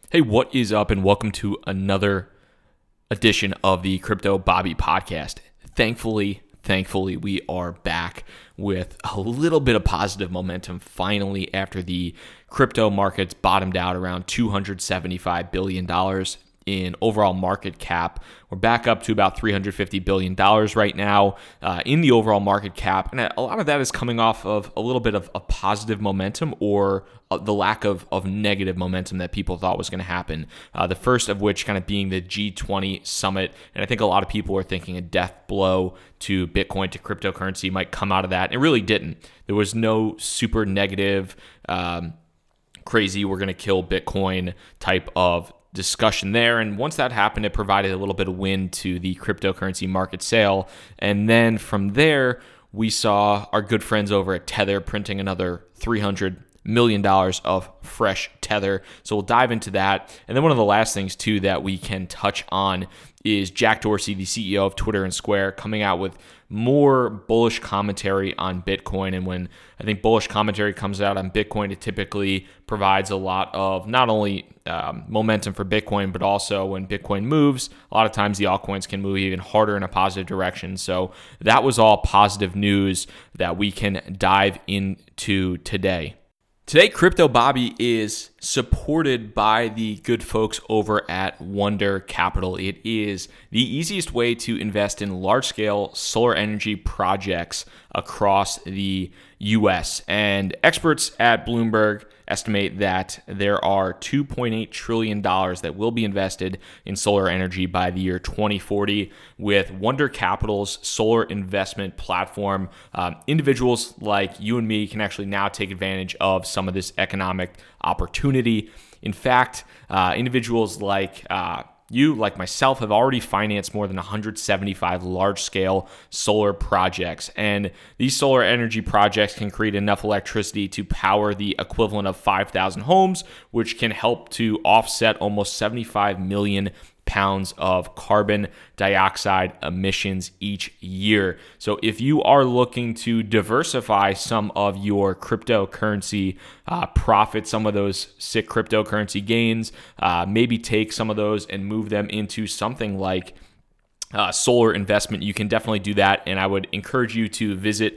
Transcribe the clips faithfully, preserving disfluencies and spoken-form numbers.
Hey, what is up, and welcome to another edition of the Crypto Bobby podcast. Thankfully, thankfully, we are back with a little bit of positive momentum finally after the crypto markets bottomed out around two hundred seventy-five billion dollars in overall market cap. We're back up to about three hundred fifty billion dollars right now uh, in the overall market cap. And a lot of that is coming off of a little bit of a positive momentum or uh, the lack of, of negative momentum that people thought was going to happen. Uh, the first of which kind of being the G twenty summit. And I think a lot of people were thinking a death blow to Bitcoin, to cryptocurrency might come out of that. It really didn't. There was no super negative, um, crazy, we're going to kill Bitcoin type of discussion there. And once that happened, it provided a little bit of wind to the cryptocurrency market sale. And then from there, we saw our good friends over at Tether printing another three hundred million dollars of fresh Tether. So we'll dive into that. And then one of the last things too that we can touch on is Jack Dorsey, the C E O of Twitter and Square, coming out with more bullish commentary on Bitcoin. And when I think bullish commentary comes out on Bitcoin, it typically provides a lot of not only um, momentum for Bitcoin, but also when Bitcoin moves, a lot of times the altcoins can move even harder in a positive direction. So that was all positive news that we can dive into today. Today, Crypto Bobby is supported by the good folks over at Wonder Capital. It is the easiest way to invest in large-scale solar energy projects across the U S. And experts at Bloomberg estimate that there are two point eight trillion dollars that will be invested in solar energy by the year twenty forty with Wonder Capital's solar investment platform. Um, individuals like you and me can actually now take advantage of some of this economic opportunity. In fact, uh, individuals like uh, you, like myself, have already financed more than one hundred seventy-five large-scale solar projects. And these solar energy projects can create enough electricity to power the equivalent of five thousand homes, which can help to offset almost seventy-five million pounds of carbon dioxide emissions each year. So if you are looking to diversify some of your cryptocurrency uh, profits, some of those sick cryptocurrency gains, uh, maybe take some of those and move them into something like Uh, solar investment, you can definitely do that. And I would encourage you to visit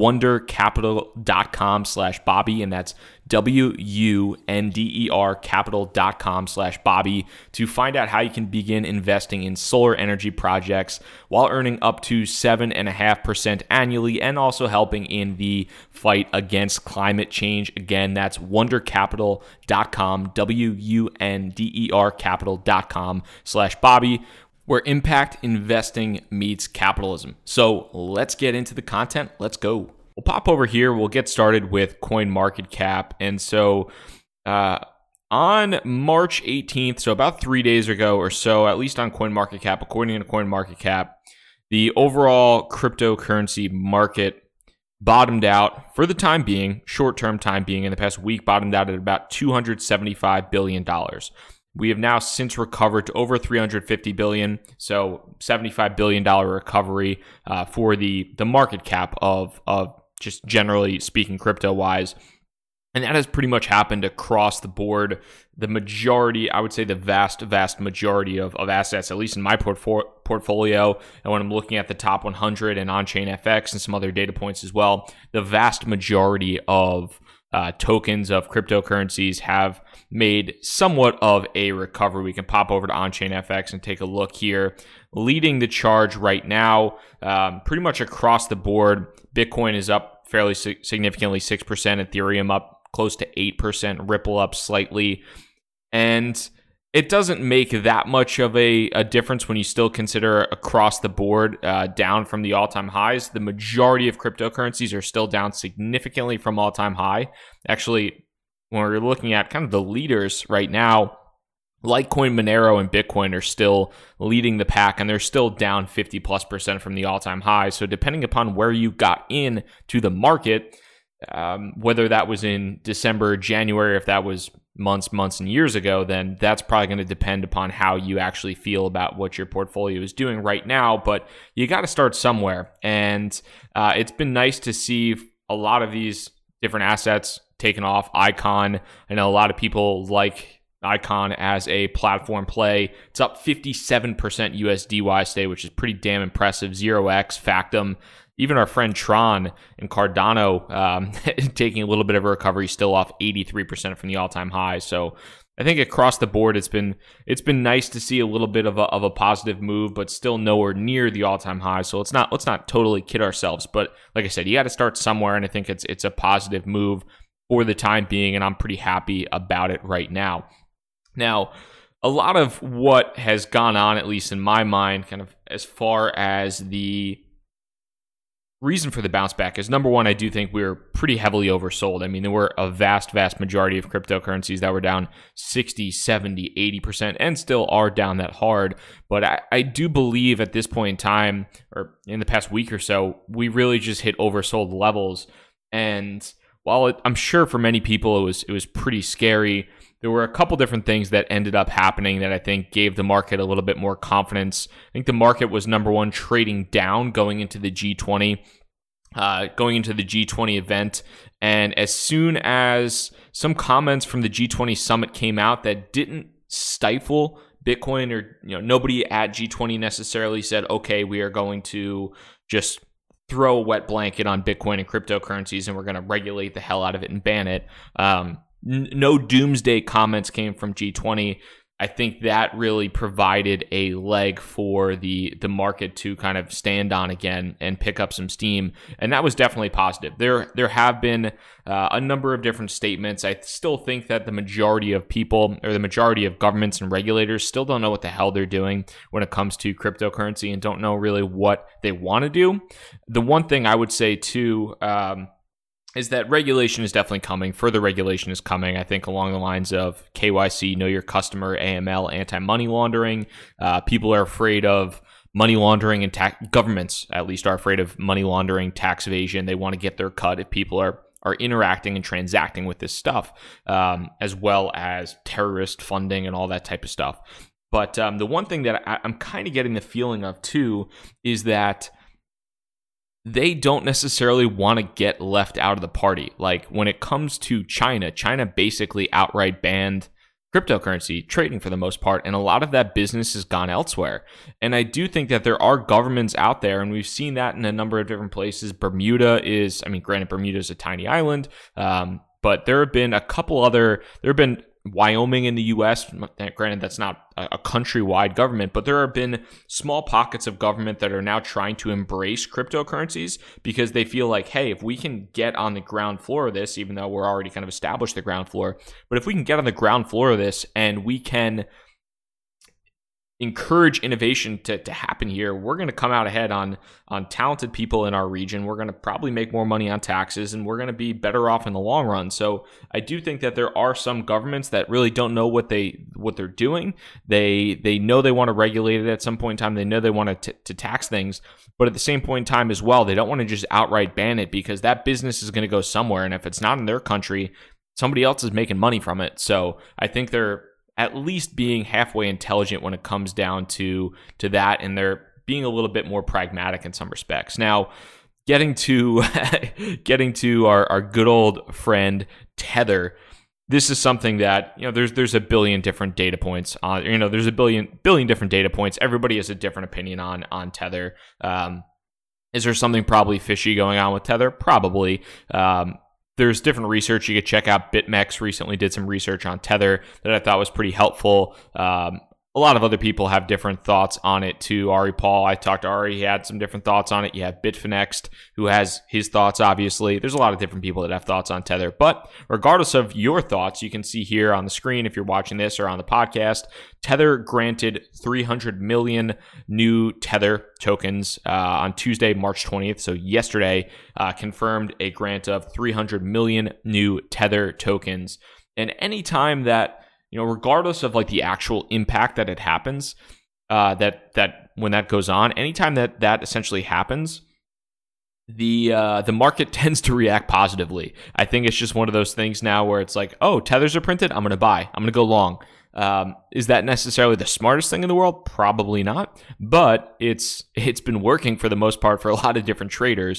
wondercapital.com slash Bobby. And that's W-U-N-D-E-R capital.com slash Bobby to find out how you can begin investing in solar energy projects while earning up to seven point five percent annually and also helping in the fight against climate change. Again, that's wondercapital.com, W-U-N-D-E-R capital.com slash Bobby, where impact investing meets capitalism. So let's get into the content. Let's go. We'll pop over here. We'll get started with CoinMarketCap. And so uh, on March eighteenth, so about three days ago or so, at least on CoinMarketCap, according to CoinMarketCap, the overall cryptocurrency market bottomed out for the time being, short-term time being, in the past week, bottomed out at about two hundred seventy-five billion dollars. We have now since recovered to over three hundred fifty billion dollars, so seventy-five billion dollars recovery uh, for the, the market cap of, of just generally speaking crypto-wise. And that has pretty much happened across the board. The majority, I would say the vast, vast majority of, of assets, at least in my portfo- portfolio, and when I'm looking at the top one hundred and on-chain F X and some other data points as well, the vast majority of Uh, tokens of cryptocurrencies have made somewhat of a recovery. We can pop over to on-chain F X and take a look here. Leading the charge right now, um, pretty much across the board, Bitcoin is up fairly si- significantly, six percent, Ethereum up close to eight percent, Ripple up slightly. And it doesn't make that much of a, a difference when you still consider across the board uh, down from the all-time highs. The majority of cryptocurrencies are still down significantly from all-time high. Actually, when we're looking at kind of the leaders right now, Litecoin, Monero, and Bitcoin are still leading the pack, and they're still down fifty plus percent from the all-time high. So depending upon where you got in to the market, um, whether that was in December, January, if that was months, months, and years ago, then that's probably going to depend upon how you actually feel about what your portfolio is doing right now. But you got to start somewhere. And uh, it's been nice to see a lot of these different assets taken off. Icon, I know a lot of people like Icon as a platform play. It's up fifty-seven percent U S D Y today, which is pretty damn impressive. zero x, Factom, even our friend Tron and Cardano um, taking a little bit of a recovery, still off eighty-three percent from the all-time high. So I think across the board, it's been it's been nice to see a little bit of a of a positive move, but still nowhere near the all-time high. So let's not let's not totally kid ourselves. But like I said, you got to start somewhere, and I think it's it's a positive move for the time being, and I'm pretty happy about it right now. Now, a lot of what has gone on, at least in my mind, kind of as far as the reason for the bounce back is, number one, I do think we were pretty heavily oversold. I mean, there were a vast, vast majority of cryptocurrencies that were down sixty, seventy, eighty percent and still are down that hard. But I, I do believe at this point in time, or in the past week or so, we really just hit oversold levels. And while it, I'm sure for many people it was it was pretty scary, there were a couple different things that ended up happening that I think gave the market a little bit more confidence. I think the market was, number one, trading down going into the G twenty, uh, going into the G twenty event. And as soon as some comments from the G twenty summit came out that didn't stifle Bitcoin, or you know nobody at G twenty necessarily said, okay, we are going to just throw a wet blanket on Bitcoin and cryptocurrencies and we're going to regulate the hell out of it and ban it. Um, No doomsday comments came from G twenty. I think that really provided a leg for the the market to kind of stand on again and pick up some steam, and that was definitely positive. There there have been uh, a number of different statements. I still think that the majority of people, or the majority of governments and regulators, still don't know what the hell they're doing when it comes to cryptocurrency and don't know really what they want to do. The one thing I would say too, um, is that regulation is definitely coming. Further regulation is coming, I think, along the lines of K Y C, Know Your Customer, A M L, anti-money laundering. Uh, people are afraid of money laundering, and tax governments, at least, are afraid of money laundering, tax evasion. They want to get their cut if people are are interacting and transacting with this stuff, um, as well as terrorist funding and all that type of stuff. But um, the one thing that I, I'm kind of getting the feeling of, too, is that they don't necessarily want to get left out of the party. Like when it comes to China, China basically outright banned cryptocurrency trading for the most part, and a lot of that business has gone elsewhere. And I do think that there are governments out there, and we've seen that in a number of different places. Bermuda is, I mean, granted, Bermuda is a tiny island, um, but there have been a couple other, there have been Wyoming in the U S, granted that's not a countrywide government, but there have been small pockets of government that are now trying to embrace cryptocurrencies because they feel like, hey, if we can get on the ground floor of this, even though we're already kind of established the ground floor, but if we can get on the ground floor of this and we can encourage innovation to, to happen here, we're going to come out ahead on on talented people in our region. We're going to probably make more money on taxes, and we're going to be better off in the long run. So I do think that there are some governments that really don't know what they what they're doing. They they know they want to regulate it at some point in time. They know they want to, t- to tax things, but at the same point in time as well, they don't want to just outright ban it because that business is going to go somewhere, and if it's not in their country, somebody else is making money from it. So I think they're at least being halfway intelligent when it comes down to to that, and they're being a little bit more pragmatic in some respects. Now, getting to getting to our, our good old friend Tether, this is something that, you know, there's there's a billion different data points on, you know, there's a billion billion different data points. Everybody has a different opinion on on Tether. Um, is there something probably fishy going on with Tether? Probably. Um, There's different research you could check out. BitMEX recently did some research on Tether that I thought was pretty helpful. Um, a lot of other people have different thoughts on it too. Ari Paul, I talked to Ari, he had some different thoughts on it. You have Bitfinex, who has his thoughts, obviously. There's a lot of different people that have thoughts on Tether. But regardless of your thoughts, you can see here on the screen, if you're watching this or on the podcast, Tether granted three hundred million new Tether tokens uh, on Tuesday, March twentieth. So yesterday, uh, confirmed a grant of three hundred million new Tether tokens. And anytime that, you know, regardless of like the actual impact that it happens, uh, that that when that goes on, anytime that that essentially happens, the uh, the market tends to react positively. I think it's just one of those things now where it's like, oh, Tethers are printed, I'm going to buy, I'm going to go long. Um, is that necessarily the smartest thing in the world? Probably not, but it's it's been working for the most part for a lot of different traders.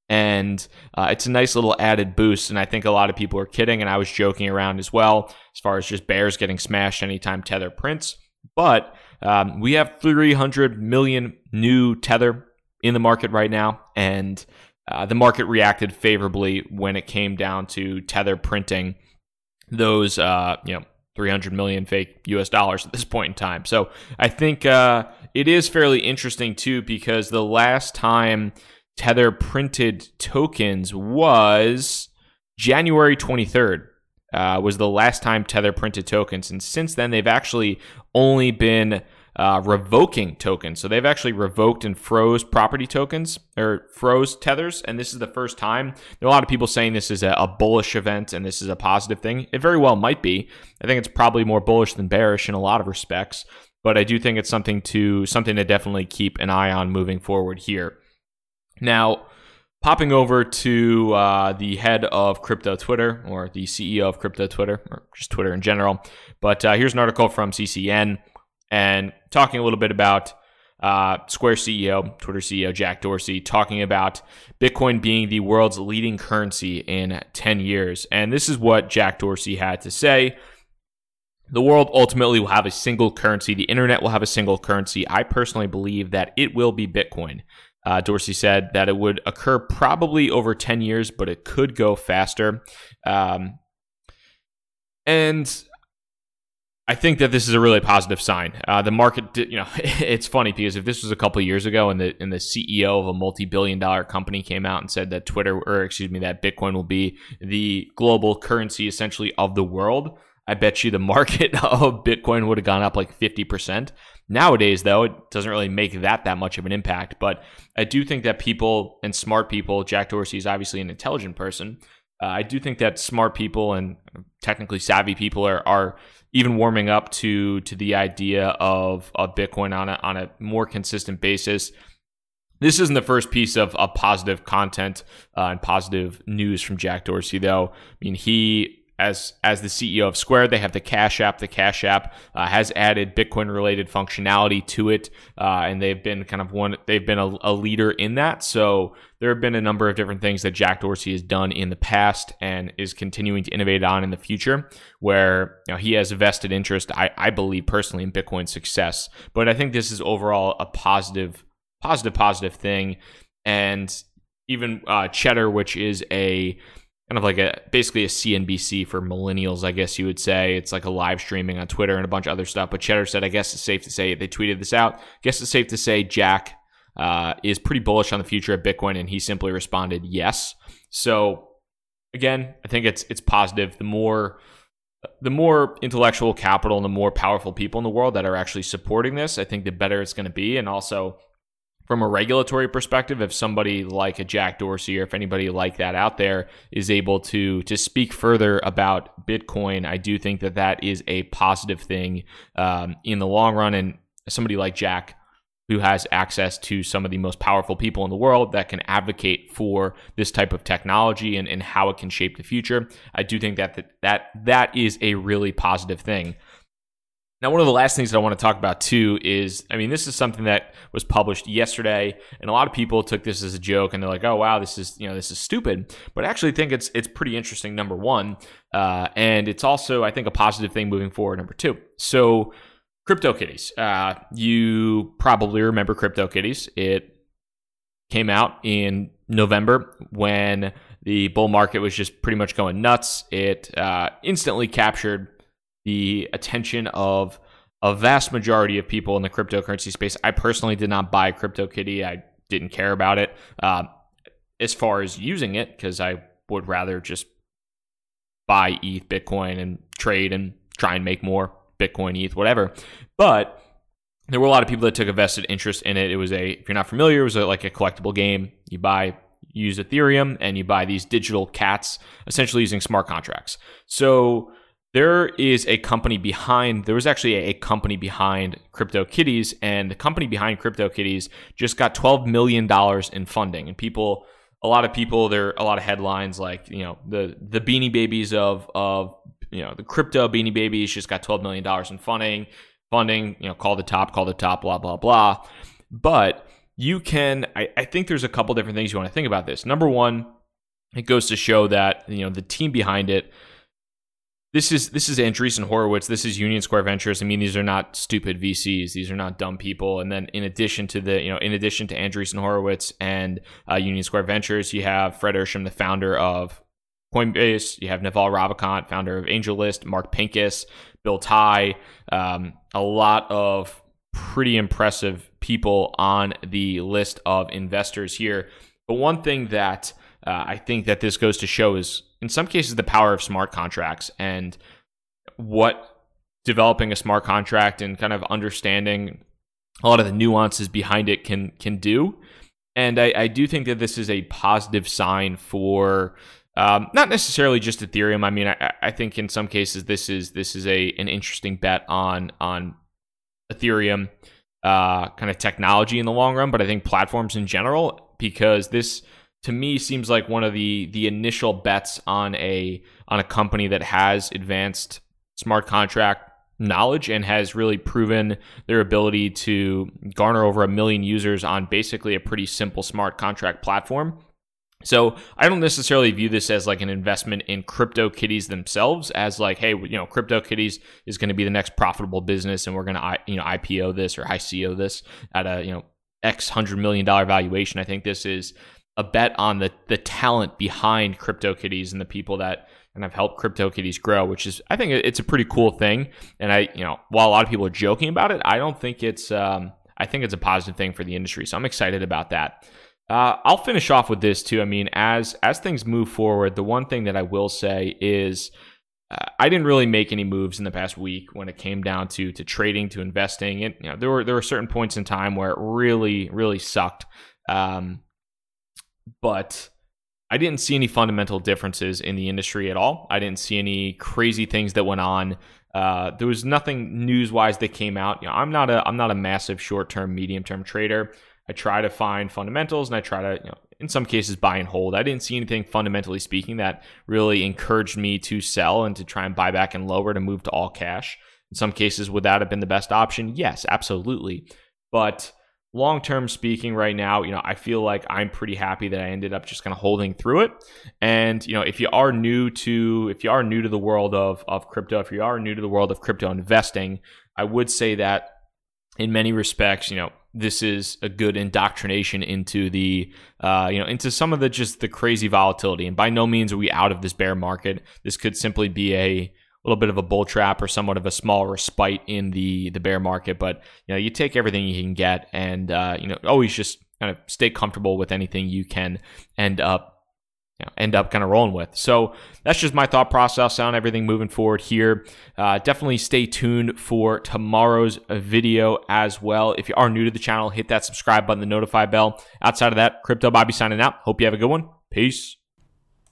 And uh, it's a nice little added boost. And I think a lot of people are kidding, and I was joking around as well, as far as just bears getting smashed anytime Tether prints. But um, we have three hundred million new Tether in the market right now, and uh, the market reacted favorably when it came down to Tether printing those, uh, you know, three hundred million fake U S dollars at this point in time. So I think uh, it is fairly interesting too, because the last time Tether printed tokens was January twenty-third. Uh, was the last time Tether printed tokens, and since then they've actually only been uh, revoking tokens. So they've actually revoked and froze property tokens, or froze Tethers, and this is the first time. There are a lot of people saying this is a, a bullish event and this is a positive thing. It very well might be. I think it's probably more bullish than bearish in a lot of respects, but I do think it's something to something to definitely keep an eye on moving forward here. Now, popping over to uh, the head of crypto Twitter, or the C E O of crypto Twitter, or just Twitter in general. But uh, here's an article from C C N, and talking a little bit about uh, Square C E O, Twitter C E O Jack Dorsey, talking about Bitcoin being the world's leading currency in ten years. And this is what Jack Dorsey had to say. The world ultimately will have a single currency. The internet will have a single currency. I personally believe that it will be Bitcoin. Uh, Dorsey said that it would occur probably over ten years, but it could go faster. Um, and I think that this is a really positive sign. Uh, the market, you know, it's funny because if this was a couple of years ago and the and the C E O of a multi-billion dollar company came out and said that Twitter, or excuse me, that Bitcoin will be the global currency essentially of the world, I bet you the market of Bitcoin would have gone up like fifty percent. Nowadays, though, it doesn't really make that that much of an impact. But I do think that people, and smart people, Jack Dorsey is obviously an intelligent person. Uh, I do think that smart people and technically savvy people are are even warming up to to the idea of, of Bitcoin on a, on a more consistent basis. This isn't the first piece of, of positive content uh, and positive news from Jack Dorsey, though. I mean, he... As as the C E O of Square, they have the Cash App. The Cash App uh, has added Bitcoin-related functionality to it, uh, and they've been kind of one. They've been a, a leader in that. So there have been a number of different things that Jack Dorsey has done in the past and is continuing to innovate on in the future, where you know, he has a vested interest. I, I believe personally in Bitcoin's success, but I think this is overall a positive, positive, positive thing. And even uh, Cheddar, which is a kind of like a basically a C N B C for millennials, I guess you would say. It's like a live streaming on Twitter and a bunch of other stuff. But Cheddar said, I guess it's safe to say, they tweeted this out. I guess it's safe to say Jack uh, is pretty bullish on the future of Bitcoin, and he simply responded, yes. So again, I think it's it's positive. The more the more intellectual capital and the more powerful people in the world that are actually supporting this, I think the better it's going to be. And also, from a regulatory perspective, if somebody like a Jack Dorsey or if anybody like that out there is able to to speak further about Bitcoin, I do think that that is a positive thing um, in the long run. And somebody like Jack, who has access to some of the most powerful people in the world that can advocate for this type of technology and, and how it can shape the future, I do think that, that that that is a really positive thing. Now, one of the last things that I want to talk about too is, I mean, this is something that was published yesterday, and a lot of people took this as a joke, and they're like, "Oh, wow, this is you know this is stupid." But I actually think it's it's pretty interesting. Number one, uh, and it's also I think a positive thing moving forward. Number two, so CryptoKitties. Uh, you probably remember CryptoKitties. It came out in November when the bull market was just pretty much going nuts. It uh, instantly captured the attention of a vast majority of people in the cryptocurrency space. I personally did not buy CryptoKitty. I didn't care about it uh, as far as using it, because I would rather just buy E T H, Bitcoin, and trade and try and make more Bitcoin, E T H, whatever. But there were a lot of people that took a vested interest in it. It was a, if you're not familiar, it was a, like a collectible game. You buy, use Ethereum, and you buy these digital cats, essentially using smart contracts. So there is a company behind, there was actually a, a company behind CryptoKitties, and the company behind CryptoKitties just got twelve million dollars in funding. And people, a lot of people, there are a lot of headlines like, you know, the the Beanie Babies of, of you know, the crypto Beanie Babies just got twelve million dollars in funding, funding, you know, call the top, call the top, blah, blah, blah. But you can, I, I think there's a couple different things you want to think about this. Number one, it goes to show that, you know, the team behind it, This is this is Andreessen Horowitz. This is Union Square Ventures. I mean, these are not stupid V Cs. These are not dumb people. And then in addition to the, you know, in addition to Andreessen Horowitz and uh, Union Square Ventures, you have Fred Ersham, the founder of Coinbase. You have Naval Ravikant, founder of AngelList. Mark Pincus, Bill Tai. Um, a lot of pretty impressive people on the list of investors here. But one thing that uh, I think that this goes to show is, in some cases, the power of smart contracts and what developing a smart contract and kind of understanding a lot of the nuances behind it can can do. And I, I do think that this is a positive sign for um, not necessarily just Ethereum. I mean, I, I think in some cases this is this is a an interesting bet on on Ethereum uh, kind of technology in the long run, but I think platforms in general, because this, to me, seems like one of the the initial bets on a on a company that has advanced smart contract knowledge and has really proven their ability to garner over a million users on basically a pretty simple smart contract platform. So I don't necessarily view this as like an investment in CryptoKitties themselves, as like, hey, you know, CryptoKitties is going to be the next profitable business, and we're going to, you know, I P O this or I C O this at a, you know, X hundred million dollar valuation. I think this is a bet on the the talent behind CryptoKitties and the people that kind of helped CryptoKitties grow, which is, I think it's a pretty cool thing. And I, you know, while a lot of people are joking about it, I don't think it's, um, I think it's a positive thing for the industry. So I'm excited about that. Uh, I'll finish off with this too. I mean, as as things move forward, the one thing that I will say is uh, I didn't really make any moves in the past week when it came down to to trading, to investing. And you know, there were there were certain points in time where it really really sucked. Um, but I didn't see any fundamental differences in the industry at all. I didn't see any crazy things that went on. Uh, there was nothing news-wise that came out. You know, I'm not a I'm not a massive short-term, medium-term trader. I try to find fundamentals, and I try to, you know, in some cases, buy and hold. I didn't see anything fundamentally speaking that really encouraged me to sell and to try and buy back and lower to move to all cash. In some cases, would that have been the best option? Yes, absolutely. But long-term speaking right now, you know, I feel like I'm pretty happy that I ended up just kind of holding through it. And, you know, if you are new to, if you are new to the world of, of crypto, if you are new to the world of crypto investing, I would say that in many respects, you know, this is a good indoctrination into the, uh, you know, into some of the just the crazy volatility. And by no means are we out of this bear market. This could simply be a little bit of a bull trap or somewhat of a small respite in the the bear market. But you know, you take everything you can get, and uh, you know, always just kind of stay comfortable with anything you can end up. You know, end up kind of rolling with. So that's just my thought process on everything moving forward here. Uh, definitely stay tuned for tomorrow's video as well. If you are new to the channel, hit that subscribe button, the notify bell. Outside of that, Crypto Bobby signing out. Hope you have a good one. Peace.